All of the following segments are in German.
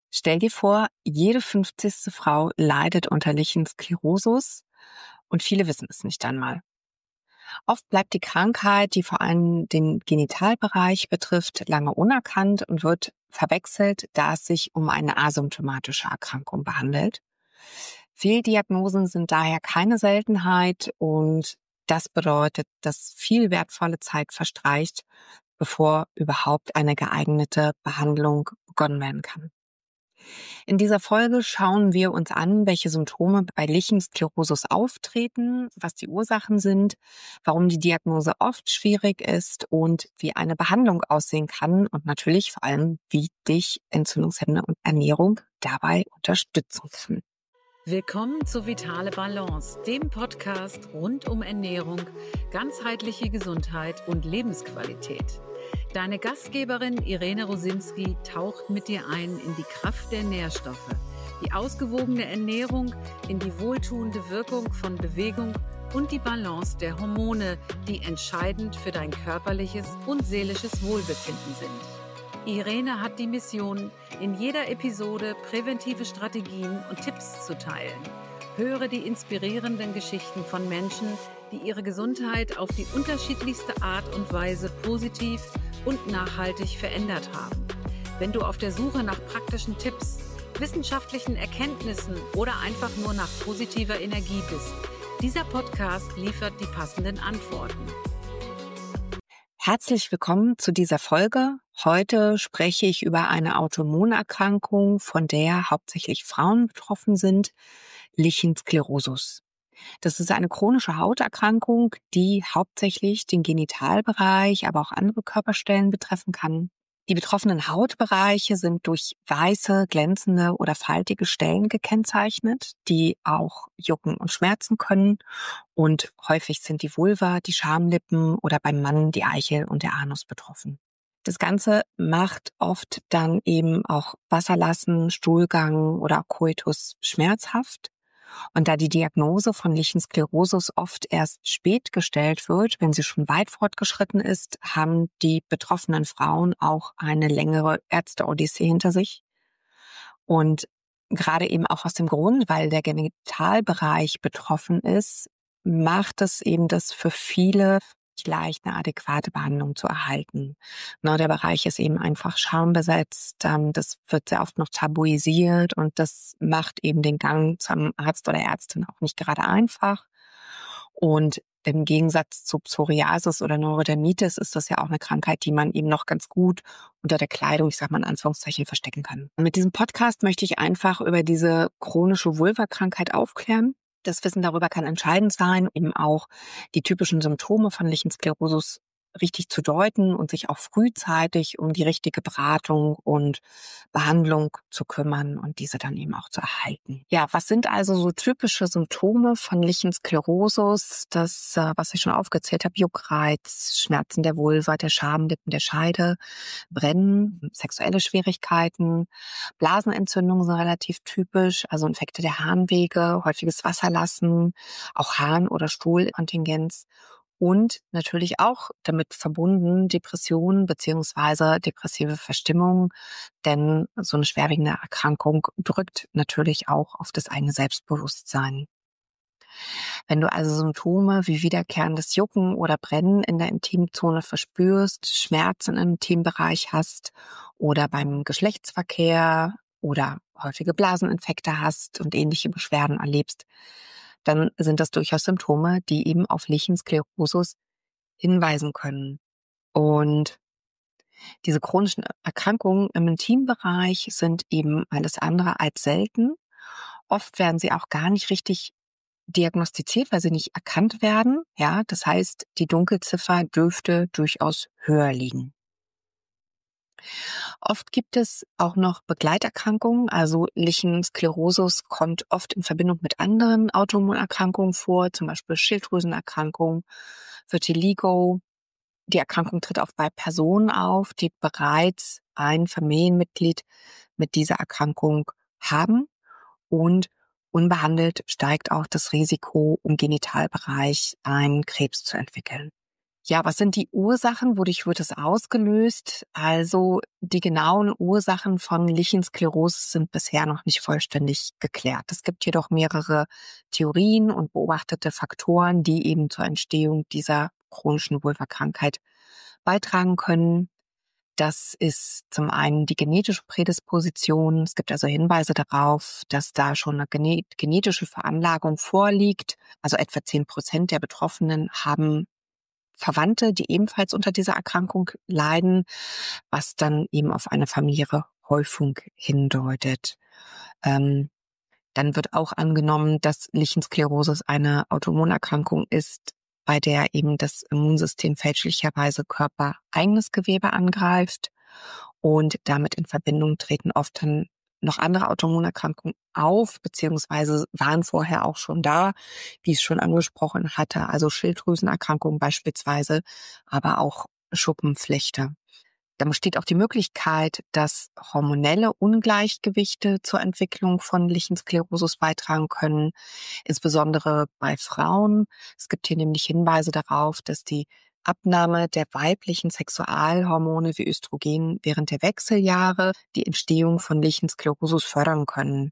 Stell dir vor, jede 50. Frau leidet unter Lichensklerosus und viele wissen es nicht einmal. Oft bleibt die Krankheit, die vor allem den Genitalbereich betrifft, lange unerkannt und wird verwechselt, da es sich um eine asymptomatische Erkrankung behandelt. Fehldiagnosen sind daher keine Seltenheit und das bedeutet, dass viel wertvolle Zeit verstreicht, bevor überhaupt eine geeignete Behandlung begonnen werden kann. In dieser Folge schauen wir uns an, welche Symptome bei Lichensklerosus auftreten, was die Ursachen sind, warum die Diagnose oft schwierig ist und wie eine Behandlung aussehen kann und natürlich vor allem, wie dich entzündungshemmende Ernährung dabei unterstützen kann. Willkommen zu Vitale Balance, dem Podcast rund um Ernährung, ganzheitliche Gesundheit und Lebensqualität. Deine Gastgeberin Irene Rosinski taucht mit dir ein in die Kraft der Nährstoffe, die ausgewogene Ernährung, in die wohltuende Wirkung von Bewegung und die Balance der Hormone, die entscheidend für dein körperliches und seelisches Wohlbefinden sind. Irene hat die Mission, in jeder Episode präventive Strategien und Tipps zu teilen. Höre die inspirierenden Geschichten von Menschen, die ihre Gesundheit auf die unterschiedlichste Art und Weise positiv und nachhaltig verändert haben. Wenn du auf der Suche nach praktischen Tipps, wissenschaftlichen Erkenntnissen oder einfach nur nach positiver Energie bist, dieser Podcast liefert die passenden Antworten. Herzlich willkommen zu dieser Folge. Heute spreche ich über eine Autoimmunerkrankung, von der hauptsächlich Frauen betroffen sind, Lichensklerosus. Das ist eine chronische Hauterkrankung, die hauptsächlich den Genitalbereich, aber auch andere Körperstellen betreffen kann. Die betroffenen Hautbereiche sind durch weiße, glänzende oder faltige Stellen gekennzeichnet, die auch jucken und schmerzen können. Und häufig sind die Vulva, die Schamlippen oder beim Mann die Eichel und der Anus betroffen. Das Ganze macht oft dann eben auch Wasserlassen, Stuhlgang oder Koitus schmerzhaft. Und da die Diagnose von Lichensklerosus oft erst spät gestellt wird, wenn sie schon weit fortgeschritten ist, haben die betroffenen Frauen auch eine längere Ärzte-Odyssee hinter sich. Und gerade eben auch aus dem Grund, weil der Genitalbereich betroffen ist, macht es eben das für viele nicht leicht, eine adäquate Behandlung zu erhalten. Der Bereich ist eben einfach schambesetzt, das wird sehr oft noch tabuisiert und das macht eben den Gang zum Arzt oder Ärztin auch nicht gerade einfach. Und im Gegensatz zu Psoriasis oder Neurodermitis ist das ja auch eine Krankheit, die man eben noch ganz gut unter der Kleidung, ich sag mal in Anführungszeichen, verstecken kann. Und mit diesem Podcast möchte ich einfach über diese chronische Vulvakrankheit aufklären. Das Wissen darüber kann entscheidend sein, eben auch die typischen Symptome von Lichensklerosus richtig zu deuten und sich auch frühzeitig um die richtige Beratung und Behandlung zu kümmern und diese dann eben auch zu erhalten. Ja, was sind also so typische Symptome von Lichensklerosus? Das, was ich schon aufgezählt habe, Juckreiz, Schmerzen der Vulva, der Schamlippen, der Scheide, Brennen, sexuelle Schwierigkeiten, Blasenentzündungen sind relativ typisch, also Infekte der Harnwege, häufiges Wasserlassen, auch Harn- oder Stuhlkontingenz. Und natürlich auch damit verbunden Depressionen beziehungsweise depressive Verstimmung, denn so eine schwerwiegende Erkrankung drückt natürlich auch auf das eigene Selbstbewusstsein. Wenn du also Symptome wie wiederkehrendes Jucken oder Brennen in der Intimzone verspürst, Schmerzen im Intimbereich hast oder beim Geschlechtsverkehr oder häufige Blaseninfekte hast und ähnliche Beschwerden erlebst, dann sind das durchaus Symptome, die eben auf Lichensklerosus hinweisen können. Und diese chronischen Erkrankungen im Intimbereich sind eben alles andere als selten. Oft werden sie auch gar nicht richtig diagnostiziert, weil sie nicht erkannt werden. Ja, das heißt, die Dunkelziffer dürfte durchaus höher liegen. Oft gibt es auch noch Begleiterkrankungen, also Lichensklerosus kommt oft in Verbindung mit anderen Autoimmunerkrankungen vor, zum Beispiel Schilddrüsenerkrankung, Vitiligo. Die Erkrankung tritt oft bei Personen auf, die bereits ein Familienmitglied mit dieser Erkrankung haben und unbehandelt steigt auch das Risiko, im Genitalbereich einen Krebs zu entwickeln. Ja, was sind die Ursachen? Wodurch wird es ausgelöst? Also die genauen Ursachen von Lichensklerose sind bisher noch nicht vollständig geklärt. Es gibt jedoch mehrere Theorien und beobachtete Faktoren, die eben zur Entstehung dieser chronischen Vulvakrankheit beitragen können. Das ist zum einen die genetische Prädisposition. Es gibt also Hinweise darauf, dass da schon eine genetische Veranlagung vorliegt. Also etwa 10% der Betroffenen haben Verwandte, die ebenfalls unter dieser Erkrankung leiden, was dann eben auf eine familiäre Häufung hindeutet. Ähm, Dann wird auch angenommen, dass Lichensklerose eine Autoimmunerkrankung ist, bei der eben das Immunsystem fälschlicherweise körpereigenes Gewebe angreift. Und damit in Verbindung treten oft dann noch andere Autoimmunerkrankungen auf, beziehungsweise waren vorher auch schon da, wie ich es schon angesprochen hatte, also Schilddrüsenerkrankungen beispielsweise, aber auch Schuppenflechte. Da besteht auch die Möglichkeit, dass hormonelle Ungleichgewichte zur Entwicklung von Lichensklerosus beitragen können, insbesondere bei Frauen. Es gibt hier nämlich Hinweise darauf, dass die Abnahme der weiblichen Sexualhormone wie Östrogen während der Wechseljahre die Entstehung von Lichensklerosus fördern können.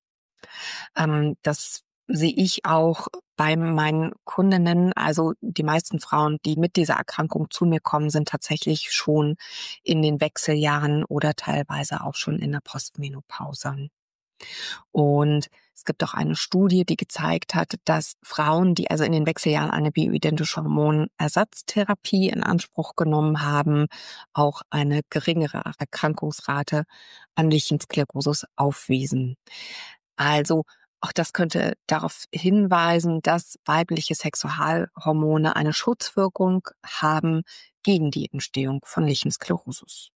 Das sehe ich auch bei meinen Kundinnen. Also die meisten Frauen, die mit dieser Erkrankung zu mir kommen, sind tatsächlich schon in den Wechseljahren oder teilweise auch schon in der Postmenopause. Und es gibt auch eine Studie, die gezeigt hat, dass Frauen, die also in den Wechseljahren eine bioidentische Hormonersatztherapie in Anspruch genommen haben, auch eine geringere Erkrankungsrate an Lichensklerosus aufwiesen. Also auch das könnte darauf hinweisen, dass weibliche Sexualhormone eine Schutzwirkung haben gegen die Entstehung von Lichensklerosus.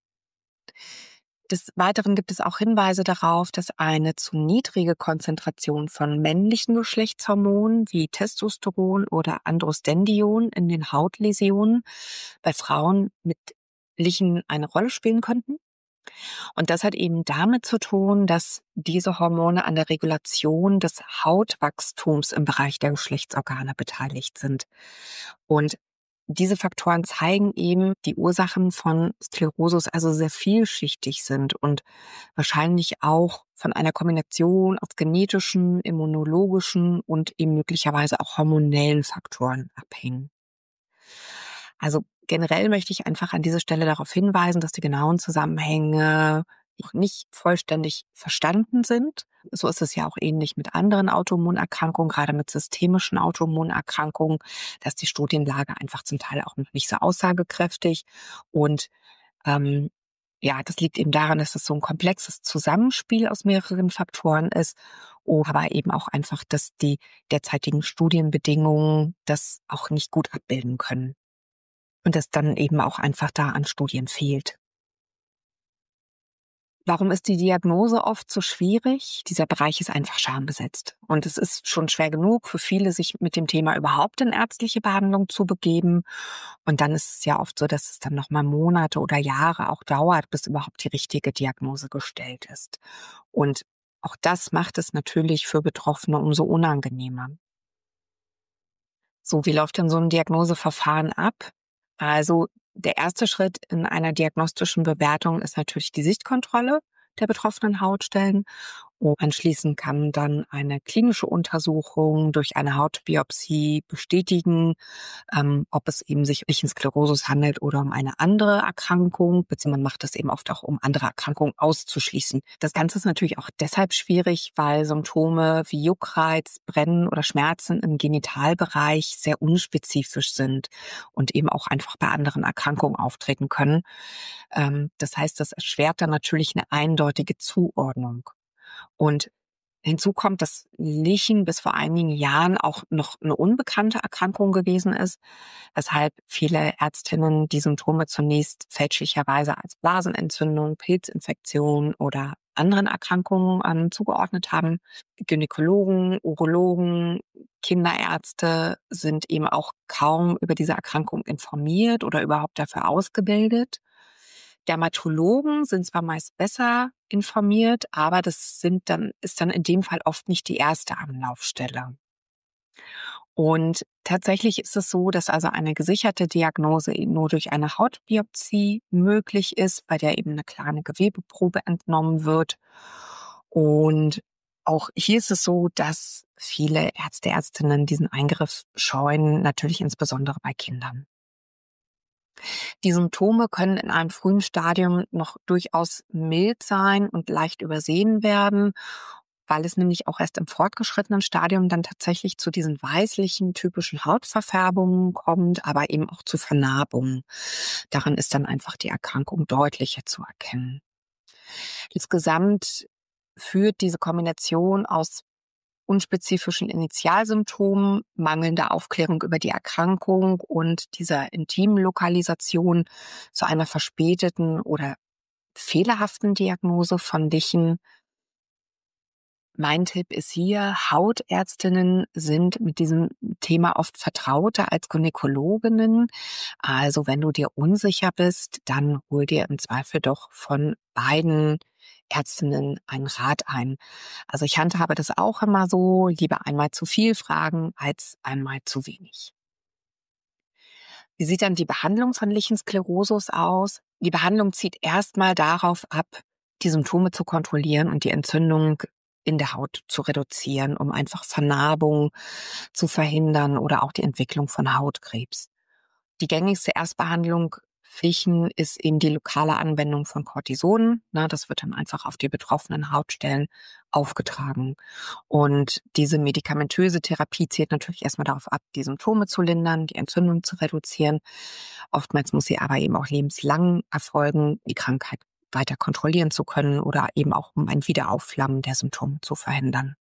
Des Weiteren gibt es auch Hinweise darauf, dass eine zu niedrige Konzentration von männlichen Geschlechtshormonen wie Testosteron oder Androstendion in den Hautläsionen bei Frauen mit Lichen eine Rolle spielen könnten. Und das hat eben damit zu tun, dass diese Hormone an der Regulation des Hautwachstums im Bereich der Geschlechtsorgane beteiligt sind. Und diese Faktoren zeigen eben, die Ursachen von Sklerosus also sehr vielschichtig sind und wahrscheinlich auch von einer Kombination aus genetischen, immunologischen und eben möglicherweise auch hormonellen Faktoren abhängen. Also generell möchte ich einfach an dieser Stelle darauf hinweisen, dass die genauen Zusammenhänge noch nicht vollständig verstanden sind. So ist es ja auch ähnlich mit anderen Autoimmunerkrankungen, gerade mit systemischen Autoimmunerkrankungen, dass die Studienlage einfach zum Teil auch noch nicht so aussagekräftig. Und ähm, ja, das liegt eben daran, dass es so ein komplexes Zusammenspiel aus mehreren Faktoren ist, aber eben auch einfach, dass die derzeitigen Studienbedingungen das auch nicht gut abbilden können. Und es dann eben auch einfach da an Studien fehlt. Warum ist die Diagnose oft so schwierig? Dieser Bereich ist einfach schambesetzt. Und es ist schon schwer genug für viele, sich mit dem Thema überhaupt in ärztliche Behandlung zu begeben. Und dann ist es ja oft so, dass es dann nochmal Monate oder Jahre auch dauert, bis überhaupt die richtige Diagnose gestellt ist. Und auch das macht es natürlich für Betroffene umso unangenehmer. So, wie läuft denn so ein Diagnoseverfahren ab? Also der erste Schritt in einer diagnostischen Bewertung ist natürlich die Sichtkontrolle der betroffenen Hautstellen. Und anschließend kann dann eine klinische Untersuchung durch eine Hautbiopsie bestätigen, ob es eben sich um Lichensklerosus handelt oder um eine andere Erkrankung, beziehungsweise man macht das eben oft auch, um andere Erkrankungen auszuschließen. Das Ganze ist natürlich auch deshalb schwierig, weil Symptome wie Juckreiz, Brennen oder Schmerzen im Genitalbereich sehr unspezifisch sind und eben auch einfach bei anderen Erkrankungen auftreten können. Das heißt, das erschwert dann natürlich eine eindeutige Zuordnung. Und hinzu kommt, dass Lichen bis vor einigen Jahren auch noch eine unbekannte Erkrankung gewesen ist, weshalb viele Ärztinnen die Symptome zunächst fälschlicherweise als Blasenentzündung, Pilzinfektion oder anderen Erkrankungen zugeordnet haben. Gynäkologen, Urologen, Kinderärzte sind eben auch kaum über diese Erkrankung informiert oder überhaupt dafür ausgebildet. Dermatologen sind zwar meist besser informiert, aber ist dann in dem Fall oft nicht die erste Anlaufstelle. Und tatsächlich ist es so, dass also eine gesicherte Diagnose eben nur durch eine Hautbiopsie möglich ist, bei der eben eine kleine Gewebeprobe entnommen wird. Und auch hier ist es so, dass viele Ärzte, Ärztinnen diesen Eingriff scheuen, natürlich insbesondere bei Kindern. Die Symptome können in einem frühen Stadium noch durchaus mild sein und leicht übersehen werden, weil es nämlich auch erst im fortgeschrittenen Stadium dann tatsächlich zu diesen weißlichen typischen Hautverfärbungen kommt, aber eben auch zu Vernarbungen. Daran ist dann einfach die Erkrankung deutlicher zu erkennen. Insgesamt führt diese Kombination aus unspezifischen Initialsymptomen, mangelnder Aufklärung über die Erkrankung und dieser intimen Lokalisation zu einer verspäteten oder fehlerhaften Diagnose von Lichen. Mein Tipp ist hier, Hautärztinnen sind mit diesem Thema oft vertrauter als Gynäkologinnen. Also wenn du dir unsicher bist, dann hol dir im Zweifel doch von beiden Ärztinnen einen Rat ein. Also ich handhabe das auch immer so, lieber einmal zu viel fragen als einmal zu wenig. Wie sieht dann die Behandlung von Lichensklerosus aus? Die Behandlung zielt erstmal darauf ab, die Symptome zu kontrollieren und die Entzündung in der Haut zu reduzieren, um einfach Vernarbung zu verhindern oder auch die Entwicklung von Hautkrebs. Die gängigste Erstbehandlung für Lichen ist eben die lokale Anwendung von Cortison. Das wird dann einfach auf die betroffenen Hautstellen aufgetragen. Und diese medikamentöse Therapie zielt natürlich erstmal darauf ab, die Symptome zu lindern, die Entzündung zu reduzieren. Oftmals muss sie aber eben auch lebenslang erfolgen, die Krankheit weiter kontrollieren zu können oder eben auch um ein Wiederaufflammen der Symptome zu verhindern.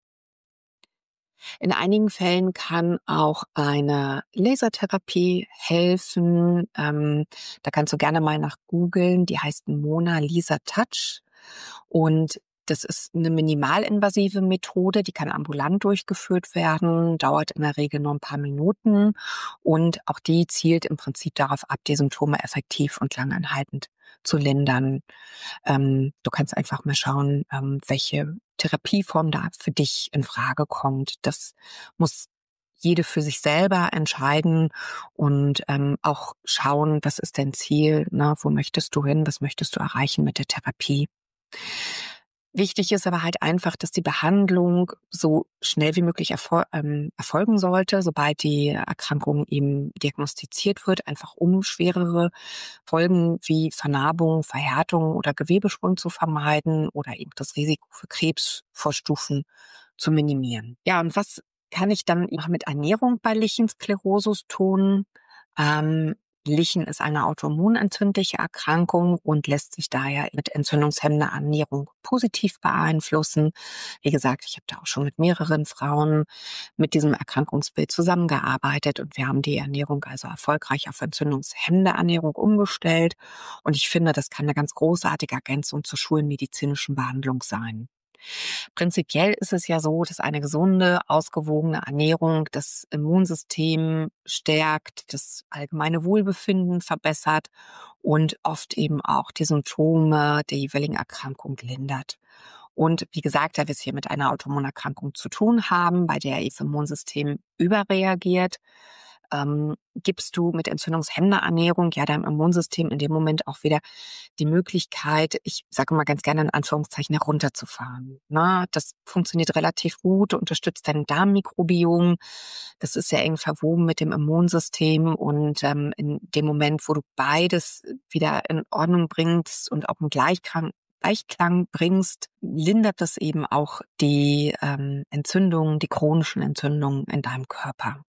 In einigen Fällen kann auch eine Lasertherapie helfen. Da kannst du gerne mal nach googeln. Die heißt Mona Lisa Touch. Und das ist eine minimalinvasive Methode, die kann ambulant durchgeführt werden, dauert in der Regel nur ein paar Minuten. Und auch die zielt im Prinzip darauf ab, die Symptome effektiv und langanhaltend zu lindern. Du kannst einfach mal schauen, welche Therapieform da für dich in Frage kommt. Das muss jede für sich selber entscheiden und auch schauen, was ist dein Ziel, ne? Wo möchtest du hin, was möchtest du erreichen mit der Therapie. Wichtig ist aber halt einfach, dass die Behandlung so schnell wie möglich erfolgen sollte, sobald die Erkrankung eben diagnostiziert wird, einfach um schwerere Folgen wie Vernarbung, Verhärtung oder Gewebesprung zu vermeiden oder eben das Risiko für Krebsvorstufen zu minimieren. Ja, und was kann ich dann noch mit Ernährung bei Lichensklerosus tun? Ähm, Lichen ist eine autoimmunentzündliche Erkrankung und lässt sich daher mit entzündungshemmender Ernährung positiv beeinflussen. Wie gesagt, ich habe da auch schon mit mehreren Frauen mit diesem Erkrankungsbild zusammengearbeitet und wir haben die Ernährung also erfolgreich auf entzündungshemmende Ernährung umgestellt. Und ich finde, das kann eine ganz großartige Ergänzung zur schulmedizinischen Behandlung sein. Prinzipiell ist es ja so, dass eine gesunde, ausgewogene Ernährung das Immunsystem stärkt, das allgemeine Wohlbefinden verbessert und oft eben auch die Symptome der jeweiligen Erkrankung lindert. Und wie gesagt, da wir es hier mit einer Autoimmunerkrankung zu tun haben, bei der das Immunsystem überreagiert, gibst du mit entzündungshemmender Ernährung ja deinem Immunsystem in dem Moment auch wieder die Möglichkeit, ich sage mal ganz gerne in Anführungszeichen, herunterzufahren. Das funktioniert relativ gut, unterstützt dein Darmmikrobiom. Das ist sehr eng verwoben mit dem Immunsystem und in dem Moment, wo du beides wieder in Ordnung bringst und auch im Gleichklang bringst, lindert das eben auch die Entzündungen, die chronischen Entzündungen in deinem Körper.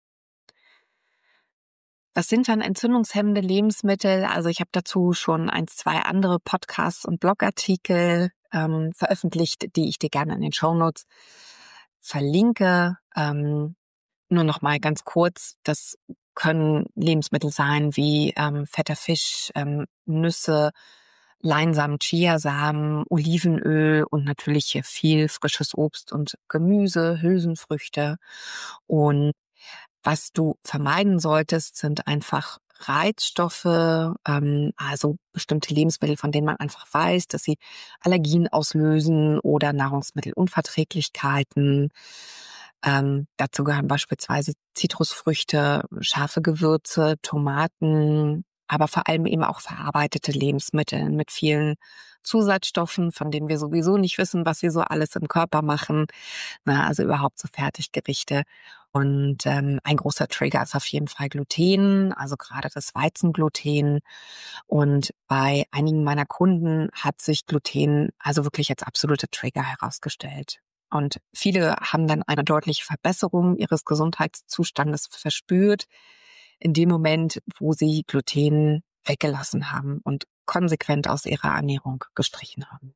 Was sind dann entzündungshemmende Lebensmittel? Also ich habe dazu schon 2 andere Podcasts und Blogartikel veröffentlicht, die ich dir gerne in den Shownotes verlinke. Nur noch mal ganz kurz, das können Lebensmittel sein wie fetter Fisch, Nüsse, Leinsamen, Chiasamen, Olivenöl und natürlich hier viel frisches Obst und Gemüse, Hülsenfrüchte. Und was du vermeiden solltest, sind einfach Reizstoffe, also bestimmte Lebensmittel, von denen man einfach weiß, dass sie Allergien auslösen oder Nahrungsmittelunverträglichkeiten. Dazu gehören beispielsweise Zitrusfrüchte, scharfe Gewürze, Tomaten, aber vor allem eben auch verarbeitete Lebensmittel mit vielen Zusatzstoffen, von denen wir sowieso nicht wissen, was sie so alles im Körper machen. Na, also überhaupt so Fertiggerichte. Und ein großer Trigger ist auf jeden Fall Gluten, also gerade das Weizengluten. Und bei einigen meiner Kunden hat sich Gluten also wirklich als absoluter Trigger herausgestellt. Und viele haben dann eine deutliche Verbesserung ihres Gesundheitszustandes verspürt, in dem Moment, wo sie Gluten weggelassen haben und konsequent aus ihrer Ernährung gestrichen haben.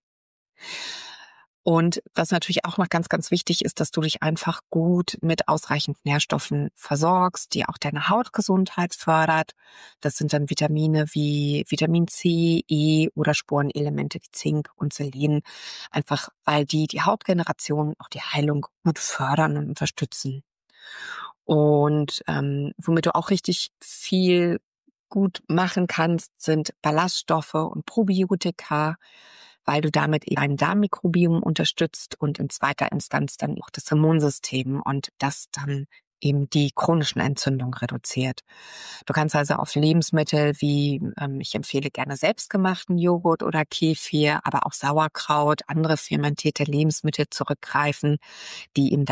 Und was natürlich auch noch ganz, ganz wichtig ist, dass du dich einfach gut mit ausreichend Nährstoffen versorgst, die auch deine Hautgesundheit fördert. Das sind dann Vitamine wie Vitamin C, E oder Spurenelemente wie Zink und Selen. Einfach weil die Hautgeneration, auch die Heilung gut fördern und unterstützen. Und womit du auch richtig viel gut machen kannst, sind Ballaststoffe und Probiotika, weil du damit eben ein Darmmikrobiom unterstützt und in zweiter Instanz dann auch das Immunsystem und das dann eben die chronischen Entzündungen reduziert. Du kannst also auf Lebensmittel wie, ich empfehle gerne selbstgemachten Joghurt oder Kefir, aber auch Sauerkraut, andere fermentierte Lebensmittel zurückgreifen, die eben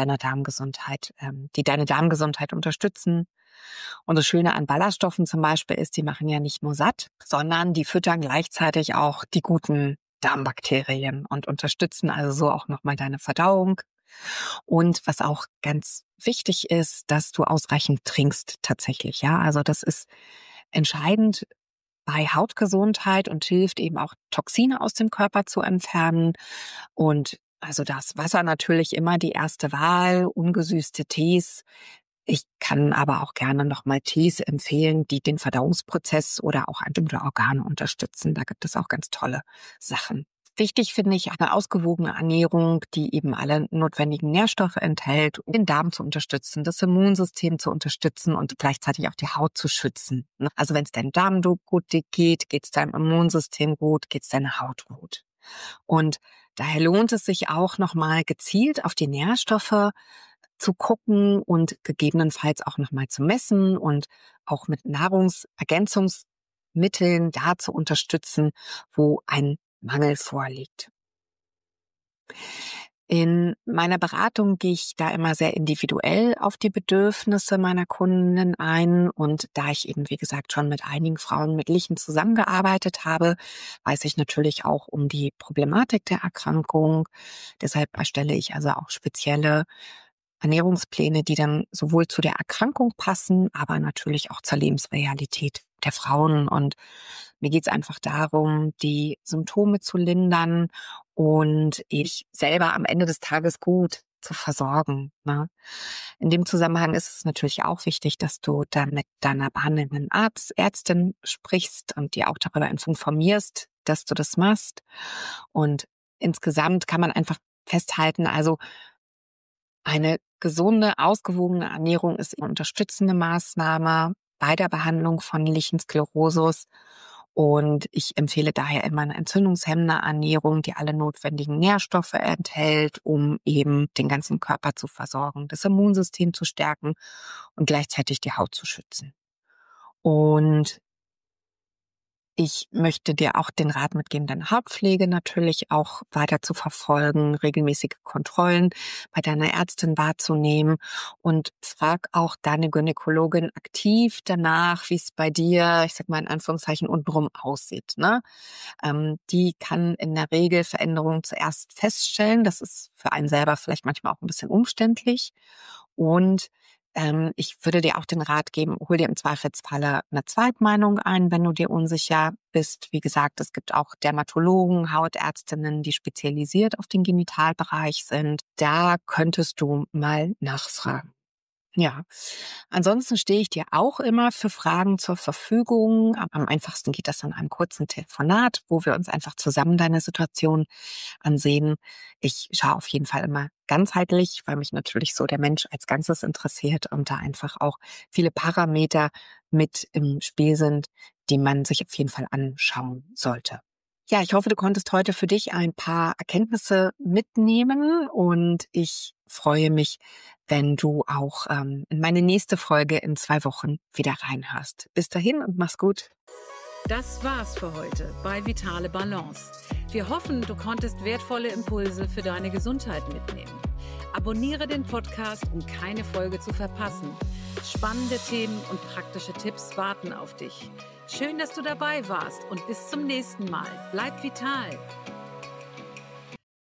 die deine Darmgesundheit unterstützen. Und das Schöne an Ballaststoffen zum Beispiel ist, die machen ja nicht nur satt, sondern die füttern gleichzeitig auch die guten Darmbakterien und unterstützen also so auch nochmal deine Verdauung. Und was auch ganz wichtig ist, dass du ausreichend trinkst tatsächlich. Ja, also das ist entscheidend bei Hautgesundheit und hilft eben auch Toxine aus dem Körper zu entfernen. Und also das Wasser natürlich immer die erste Wahl, ungesüßte Tees. Ich kann aber auch gerne nochmal Tees empfehlen, die den Verdauungsprozess oder auch bestimmte Organe unterstützen. Da gibt es auch ganz tolle Sachen. Wichtig finde ich eine ausgewogene Ernährung, die eben alle notwendigen Nährstoffe enthält, um den Darm zu unterstützen, das Immunsystem zu unterstützen und gleichzeitig auch die Haut zu schützen. Also wenn es deinem Darm gut geht, geht es deinem Immunsystem gut, geht es deiner Haut gut. Und daher lohnt es sich auch nochmal gezielt auf die Nährstoffe zu gucken und gegebenenfalls auch nochmal zu messen und auch mit Nahrungsergänzungsmitteln da zu unterstützen, wo ein Mangel vorliegt. In meiner Beratung gehe ich da immer sehr individuell auf die Bedürfnisse meiner Kundinnen ein. Und da ich eben, wie gesagt, schon mit einigen Frauen mit Lichen zusammengearbeitet habe, weiß ich natürlich auch um die Problematik der Erkrankung. Deshalb erstelle ich also auch spezielle Ernährungspläne, die dann sowohl zu der Erkrankung passen, aber natürlich auch zur Lebensrealität der Frauen. Und mir geht es einfach darum, die Symptome zu lindern und ich selber am Ende des Tages gut zu versorgen. Ne? In dem Zusammenhang ist es natürlich auch wichtig, dass du dann mit deiner behandelnden Ärztin sprichst und dir auch darüber informierst, dass du das machst. Und insgesamt kann man einfach festhalten, also eine gesunde, ausgewogene Ernährung ist eine unterstützende Maßnahme bei der Behandlung von Lichensklerosus. Und ich empfehle daher immer eine entzündungshemmende Ernährung, die alle notwendigen Nährstoffe enthält, um eben den ganzen Körper zu versorgen, das Immunsystem zu stärken und gleichzeitig die Haut zu schützen. Und ich möchte dir auch den Rat mitgeben, deine Hautpflege natürlich auch weiter zu verfolgen, regelmäßige Kontrollen bei deiner Ärztin wahrzunehmen und frag auch deine Gynäkologin aktiv danach, wie es bei dir, ich sag mal in Anführungszeichen, untenrum aussieht. Ne? Die kann in der Regel Veränderungen zuerst feststellen. Das ist für einen selber vielleicht manchmal auch ein bisschen umständlich. Und ich würde dir auch den Rat geben, hol dir im Zweifelsfalle eine Zweitmeinung ein, wenn du dir unsicher bist. Wie gesagt, es gibt auch Dermatologen, Hautärztinnen, die spezialisiert auf den Genitalbereich sind. Da könntest du mal nachfragen. Ja, ansonsten stehe ich dir auch immer für Fragen zur Verfügung. Am einfachsten geht das in einem kurzen Telefonat, wo wir uns einfach zusammen deine Situation ansehen. Ich schaue auf jeden Fall immer ganzheitlich, weil mich natürlich so der Mensch als Ganzes interessiert und da einfach auch viele Parameter mit im Spiel sind, die man sich auf jeden Fall anschauen sollte. Ja, ich hoffe, du konntest heute für dich ein paar Erkenntnisse mitnehmen und ich freue mich, wenn du auch in meine nächste Folge in 2 Wochen wieder reinhörst. Bis dahin und mach's gut. Das war's für heute bei Vitale Balance. Wir hoffen, du konntest wertvolle Impulse für deine Gesundheit mitnehmen. Abonniere den Podcast, um keine Folge zu verpassen. Spannende Themen und praktische Tipps warten auf dich. Schön, dass du dabei warst und bis zum nächsten Mal. Bleib vital!